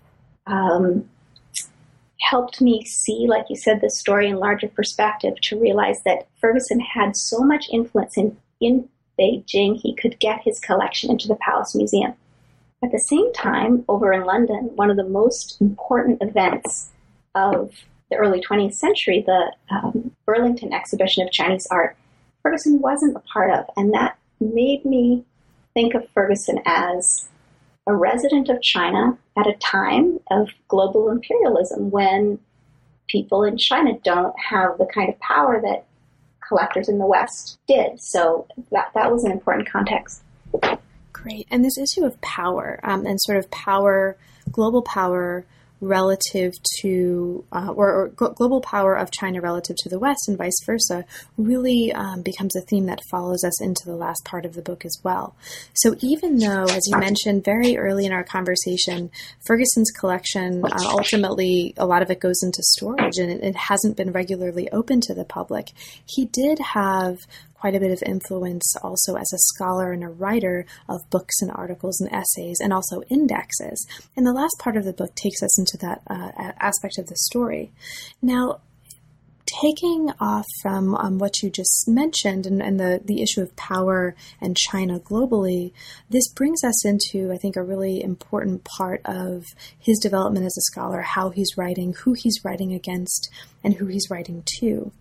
helped me see, like you said, the story in larger perspective, to realize that Ferguson had so much influence in Beijing, he could get his collection into the Palace Museum. At the same time, over in London, one of the most important events of the early 20th century, the Burlington Exhibition of Chinese Art, Ferguson wasn't a part of. And that made me think of Ferguson as a resident of China at a time of global imperialism, when people in China don't have the kind of power that collectors in the West did. So that was an important context. Great. And this issue of power and sort of power, global power relative to, or global power of China relative to the West and vice versa, really becomes a theme that follows us into the last part of the book as well. So even though, as you mentioned very early in our conversation, Ferguson's collection, ultimately a lot of it goes into storage and it hasn't been regularly open to the public, he did have quite a bit of influence also as a scholar and a writer of books and articles and essays and also indexes. And the last part of the book takes us into that aspect of the story. Now, taking off from what you just mentioned and the issue of power and China globally, this brings us into, I think, a really important part of his development as a scholar, how he's writing, who he's writing against, and who he's writing to.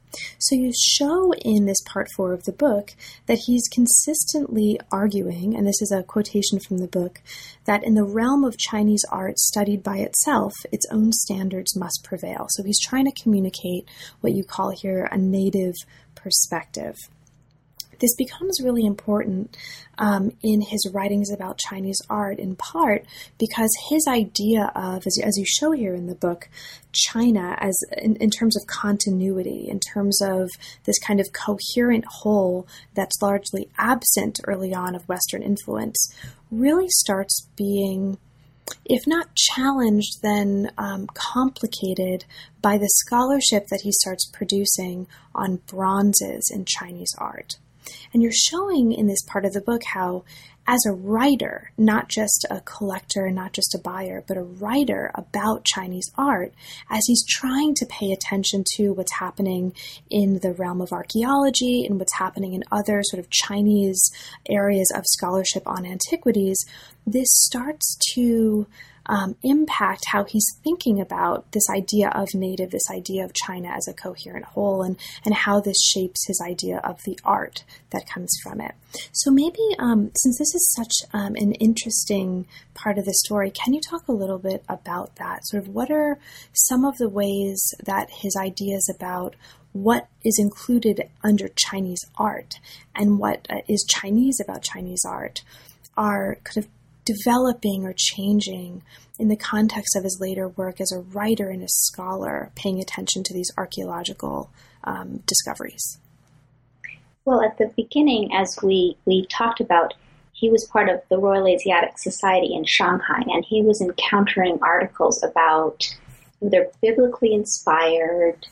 So you show in this part 4 of the book that he's consistently arguing, and this is a quotation from the book, that in the realm of Chinese art studied by itself, its own standards must prevail. So he's trying to communicate what you call here a native perspective. This becomes really important in his writings about Chinese art, in part because his idea of, as you show here in the book, China as in terms of continuity, in terms of this kind of coherent whole that's largely absent early on of Western influence, really starts being, if not challenged, then complicated by the scholarship that he starts producing on bronzes in Chinese art. And you're showing in this part of the book how, as a writer, not just a collector, not just a buyer, but a writer about Chinese art, as he's trying to pay attention to what's happening in the realm of archaeology and what's happening in other sort of Chinese areas of scholarship on antiquities, this starts to impact how he's thinking about this idea of native, this idea of China as a coherent whole, and how this shapes his idea of the art that comes from it. So maybe, since this is such an interesting part of the story, can you talk a little bit about that? Sort of what are some of the ways that his ideas about what is included under Chinese art and what is Chinese about Chinese art are kind of developing or changing in the context of his later work as a writer and a scholar, paying attention to these archaeological discoveries? Well, at the beginning, as we talked about, he was part of the Royal Asiatic Society in Shanghai, and he was encountering articles about they're biblically inspired,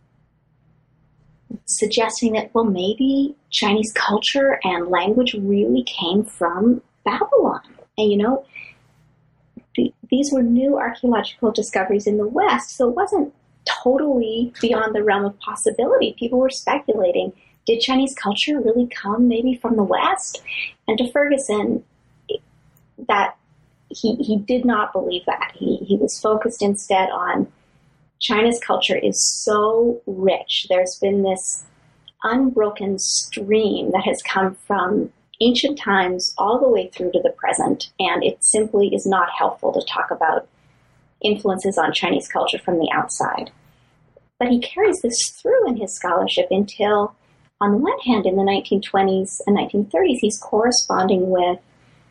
suggesting that, well, maybe Chinese culture and language really came from Babylon. And, these were new archaeological discoveries in the West, so it wasn't totally beyond the realm of possibility. People were speculating, did Chinese culture really come maybe from the West? And to Ferguson, that he did not believe that. He was focused instead on China's culture is so rich. There's been this unbroken stream that has come from ancient times all the way through to the present, and it simply is not helpful to talk about influences on Chinese culture from the outside. But he carries this through in his scholarship until, on the one hand, in the 1920s and 1930s, he's corresponding with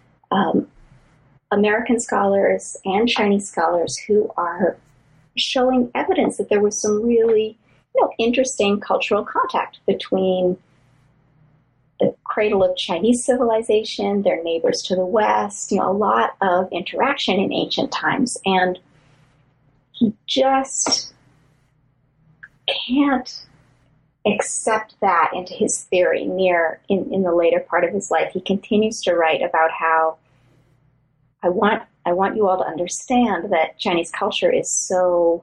American scholars and Chinese scholars who are showing evidence that there was some really interesting cultural contact between the cradle of Chinese civilization, their neighbors to the west, a lot of interaction in ancient times. And he just can't accept that into his theory in the later part of his life. He continues to write about how I want you all to understand that Chinese culture is so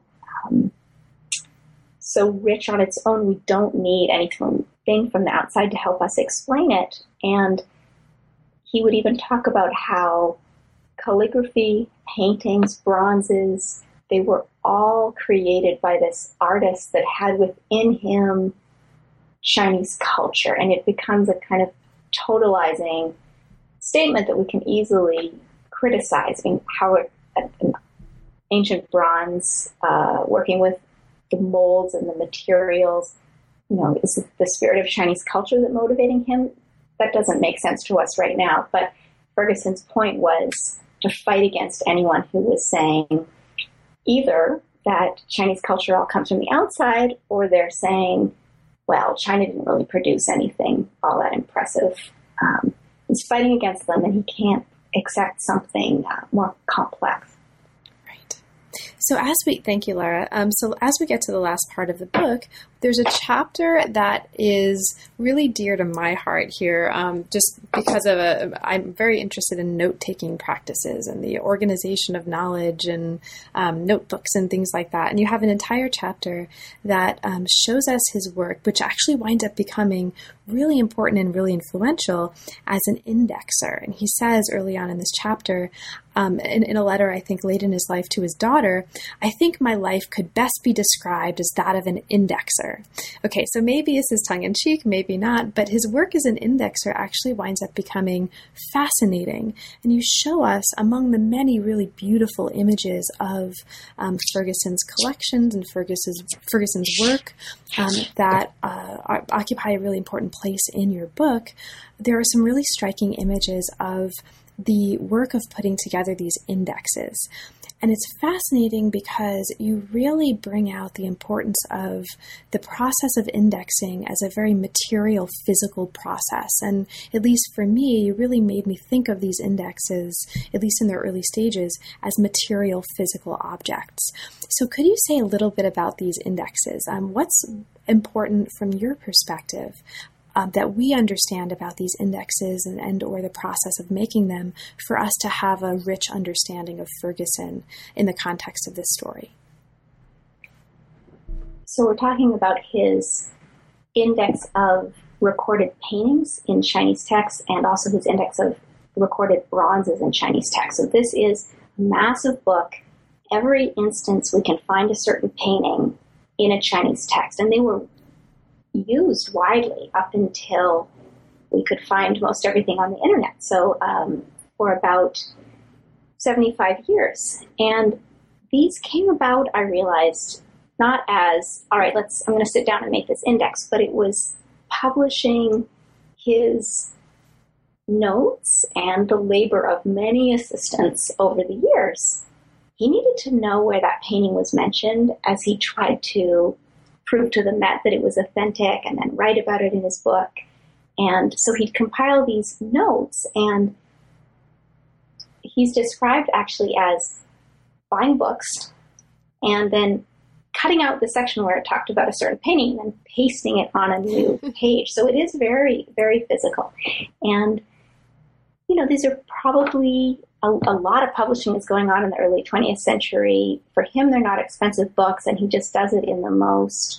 rich on its own. We don't need anything from the outside to help us explain it. And he would even talk about how calligraphy, paintings, bronzes, they were all created by this artist that had within him Chinese culture. And it becomes a kind of totalizing statement that we can easily criticize. I mean, how an ancient bronze, working with the molds and the materials, is it the spirit of Chinese culture that motivating him? That doesn't make sense to us right now. But Ferguson's point was to fight against anyone who was saying either that Chinese culture all comes from the outside, or they're saying, well, China didn't really produce anything all that impressive. He's fighting against them, and he can't accept something more complex. So thank you, Lara. So as we get to the last part of the book, there's a chapter that is really dear to my heart here, just because I'm very interested in note-taking practices and the organization of knowledge and notebooks and things like that. And you have an entire chapter that shows us his work, which actually winds up becoming really important and really influential as an indexer. And he says early on in this chapter, in a letter, I think, late in his life to his daughter, I think my life could best be described as that of an indexer. Fire. Okay, so maybe this is tongue-in-cheek, maybe not, but his work as an indexer actually winds up becoming fascinating. And you show us, among the many really beautiful images of Ferguson's collections and Ferguson's work that occupy a really important place in your book, there are some really striking images of the work of putting together these indexes. And it's fascinating because you really bring out the importance of the process of indexing as a very material, physical process. And at least for me, you really made me think of these indexes, at least in their early stages, as material, physical objects. So could you say a little bit about these indexes? What's important from your perspective that we understand about these indexes and or the process of making them for us to have a rich understanding of Ferguson in the context of this story? So we're talking about his index of recorded paintings in Chinese texts and also his index of recorded bronzes in Chinese texts. So this is a massive book. Every instance we can find a certain painting in a Chinese text, and they were used widely up until we could find most everything on the internet. So for about 75 years. And these came about, I realized, not as, all right, I'm going to sit down and make this index, but it was publishing his notes and the labor of many assistants over the years. He needed to know where that painting was mentioned as he tried to prove to the Met that it was authentic and then write about it in his book. And so he'd compile these notes, and he's described actually as buying books and then cutting out the section where it talked about a certain painting and then pasting it on a new page. So it is very, very physical. And, these are probably a lot of publishing is going on in the early 20th century. For him, they're not expensive books, and he just does it in the most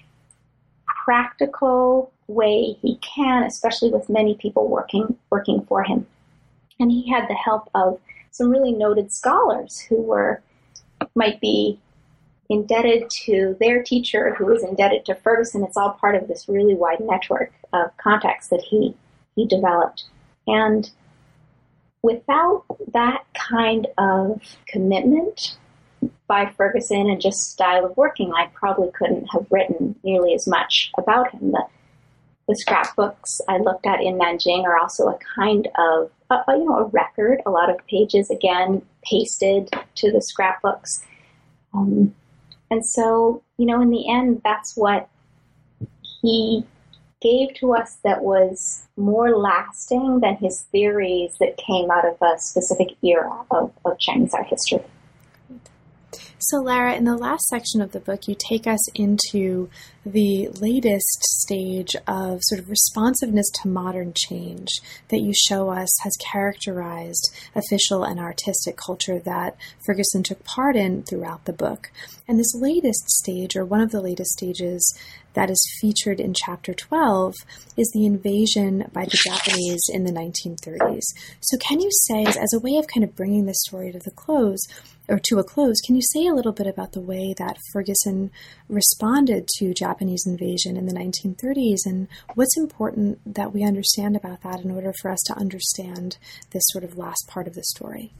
practical way he can, especially with many people working for him. And he had the help of some really noted scholars who might be indebted to their teacher, who was indebted to Ferguson. It's all part of this really wide network of contacts that he developed. And without that kind of commitment by Ferguson and just style of working, I probably couldn't have written nearly as much about him. The scrapbooks I looked at in Nanjing are also a kind of, a record, a lot of pages, again, pasted to the scrapbooks. And so, in the end, that's what he gave to us that was more lasting than his theories that came out of a specific era of Chinese art history. So, Lara, in the last section of the book, you take us into the latest stage of sort of responsiveness to modern change that you show us has characterized official and artistic culture that Ferguson took part in throughout the book. And this latest stage, or one of the latest stages that is featured in Chapter 12, is the invasion by the Japanese in the 1930s. So can you say, as a way of kind of bringing this story to a close, can you say a little bit about the way that Ferguson responded to Japanese invasion in the 1930s, and what's important that we understand about that in order for us to understand this sort of last part of the story?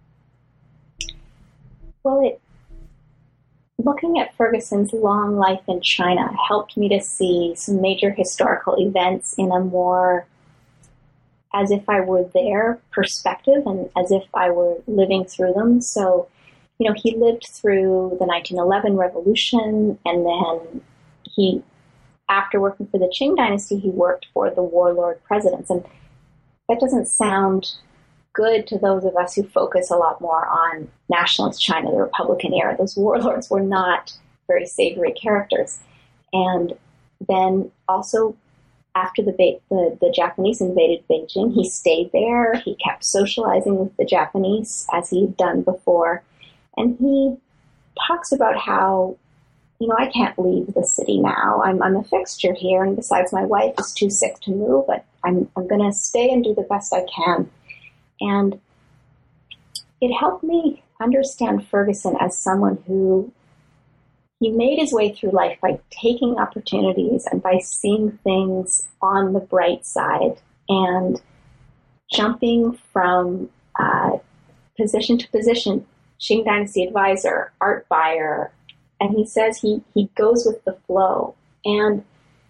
Well, looking at Ferguson's long life in China helped me to see some major historical events in a more as if I were there perspective and as if I were living through them. So, he lived through the 1911 revolution, and then after working for the Qing dynasty, he worked for the warlord presidents. And that doesn't sound good to those of us who focus a lot more on nationalist China, the Republican era. Those warlords were not very savory characters. And then also after the Japanese invaded Beijing, he stayed there. He kept socializing with the Japanese as he'd done before. And he talks about how, I can't leave the city now. I'm a fixture here. And besides, my wife is too sick to move, but I'm going to stay and do the best I can. And it helped me understand Ferguson as someone who he made his way through life by taking opportunities and by seeing things on the bright side and jumping from position to position, Qing Dynasty advisor, art buyer, and he says he goes with the flow. And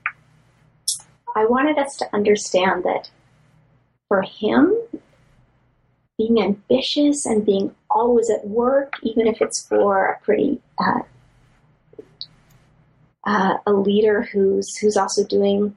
I wanted us to understand that for him, being ambitious and being always at work, even if it's for a pretty a leader who's also doing,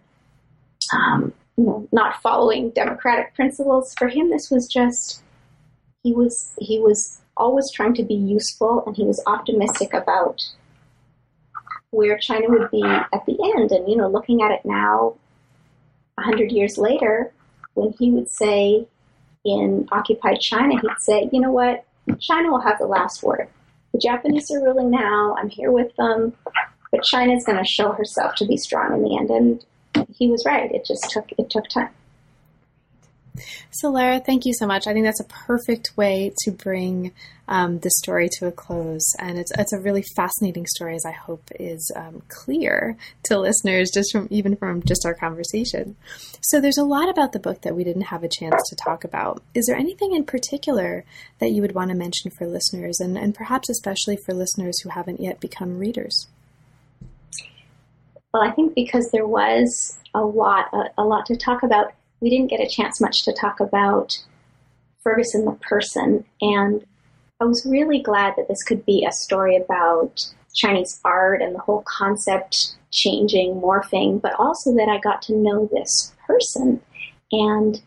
not following democratic principles, for him this was just he was always trying to be useful, and he was optimistic about where China would be at the end. And looking at it now, 100 years later, when he would say in occupied China, he'd say, you know what, China will have the last word. The Japanese are ruling now. I'm here with them. But China's going to show herself to be strong in the end. And he was right. It took time. So Lara, thank you so much. I think that's a perfect way to bring the story to a close. And it's a really fascinating story, as I hope is clear to listeners even from our conversation. So there's a lot about the book that we didn't have a chance to talk about. Is there anything in particular that you would want to mention for listeners, and perhaps especially for listeners who haven't yet become readers? Well, I think because there was a lot to talk about, we didn't get a chance much to talk about Ferguson the person. And I was really glad that this could be a story about Chinese art and the whole concept changing, morphing, but also that I got to know this person. And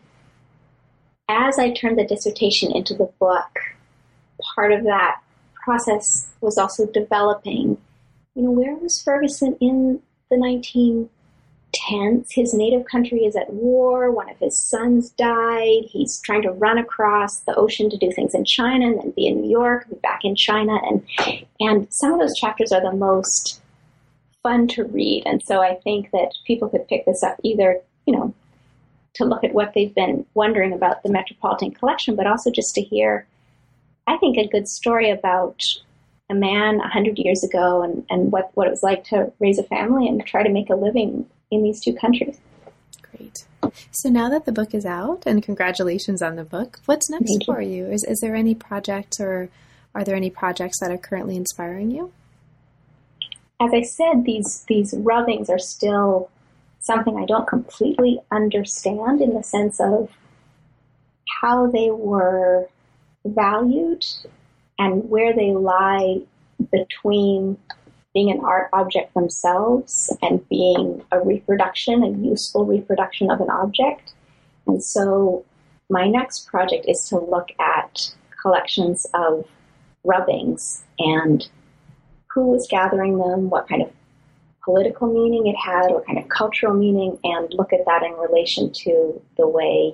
as I turned the dissertation into the book, part of that process was also developing, where was Ferguson in the 1910s? His native country is at war. One of his sons died. He's trying to run across the ocean to do things in China and then be in New York, be back in China. And some of those chapters are the most fun to read. And so I think that people could pick this up either, to look at what they've been wondering about the Metropolitan Collection, but also just to hear, I think, a good story about a man 100 years ago and what it was like to raise a family and try to make a living in these two countries. Great. So now that the book is out, and congratulations on the book, what's next for you? Is there any projects, or are there any projects that are currently inspiring you? As I said, these rubbings are still something I don't completely understand in the sense of how they were valued and where they lie between being an art object themselves and being a useful reproduction of an object. And so my next project is to look at collections of rubbings and who was gathering them, what kind of political meaning it had, what kind of cultural meaning, and look at that in relation to the way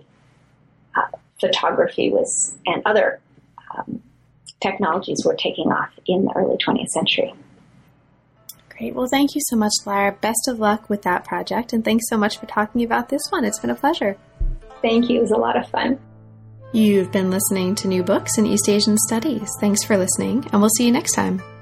photography was and other technologies were taking off in the early 20th century. Great. Well, thank you so much, Lara. Best of luck with that project, and thanks so much for talking about this one. It's been a pleasure. Thank you. It was a lot of fun. You've been listening to New Books in East Asian Studies. Thanks for listening, and we'll see you next time.